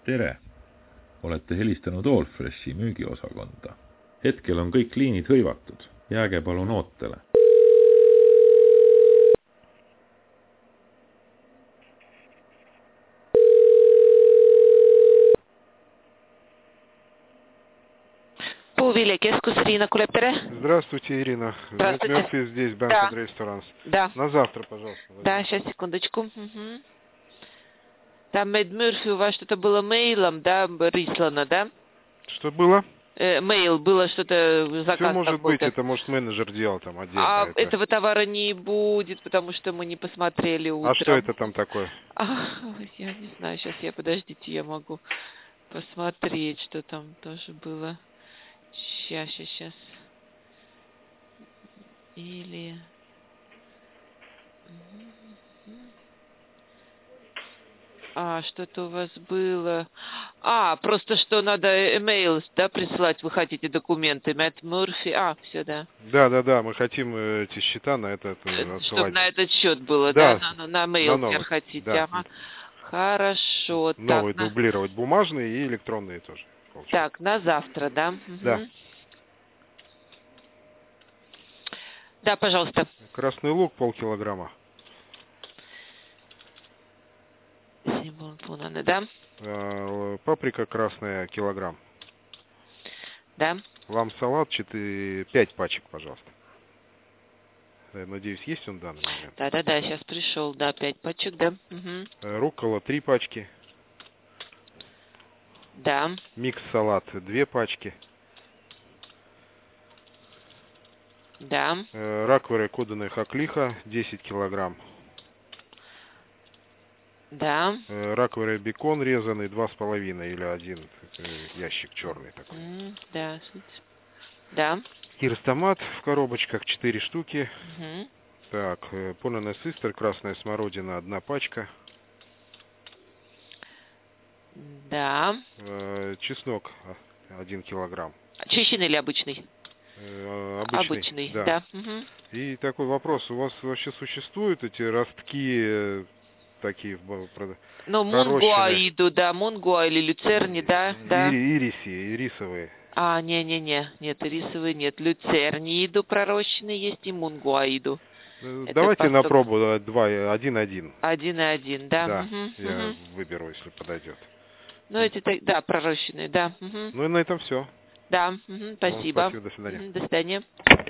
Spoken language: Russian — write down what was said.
Tere! Olete helistanud Allfreshi müügiosakonda. Hetkel on kõik liinid hõivatud. Jääge palun ootele. Пулвиле-кескус, Ирина Кулеп-Тере. Здравствуйте, Ирина. Здравствуйте. Мёрфи здесь, Бенфорд Ресторанс. Да. На завтра, пожалуйста. Да, сейчас, секундочку. Угу. Там Мэд Мёрфи, у вас что-то было мейлом, да, прислано, да? Что было? Мейл, было что-то, заказ Все может какой-то. быть, это может менеджер делал там отдельно. А этого товара не будет, потому что мы не посмотрели утром. А что это там такое? Я не знаю, сейчас подождите, я могу посмотреть, что там тоже было. Сейчас. Или... что-то у вас было. Просто что надо имейл, да, присылать, вы хотите документы. Мэтт Мёрфи. Все, да. Да, мы хотим эти счета на этот отсылать. Чтобы на этот счет было, да? На мейл на хотите. Да. Ага. Хорошо. Новые так, дублировать, бумажные и электронные тоже. Получается. Так, на завтра, да? Угу. Да. Да, пожалуйста. Красный лук полкилограмма. Да? Паприка красная килограмм. Да. Лам-салат 5 пачек, пожалуйста. Надеюсь, есть он в данный момент? Да, сейчас пришел, да, 5 пачек, да. Угу. Руккола 3 пачки. Да. Микс-салат 2 пачки. Да. Раквары куданая хаклиха 10 килограмм. Да. Раквары бекон резанный 2,5 или 1 ящик черный такой. Да. Да. Кирс-томат в коробочках 4 штуки. Угу. Так, Пунане Систер, красная смородина 1 пачка. Да. Чеснок 1 килограмм. Чищенный или обычный? Обычный. Да. Угу. И такой вопрос, у вас вообще существуют эти ростки такие мунгуаиду, да, мунгуа или люцерни, да. Ирисовые. Нет, ирисовые нет. Люцернииду пророщенные есть и мунгуаиду. Давайте на пробу 1-1. 1-1, да. Да, угу. я выберу, если подойдет. Эти, пророщенные, да. Угу. Ну и на этом все. Да, спасибо. Спасибо, до свидания. До свидания.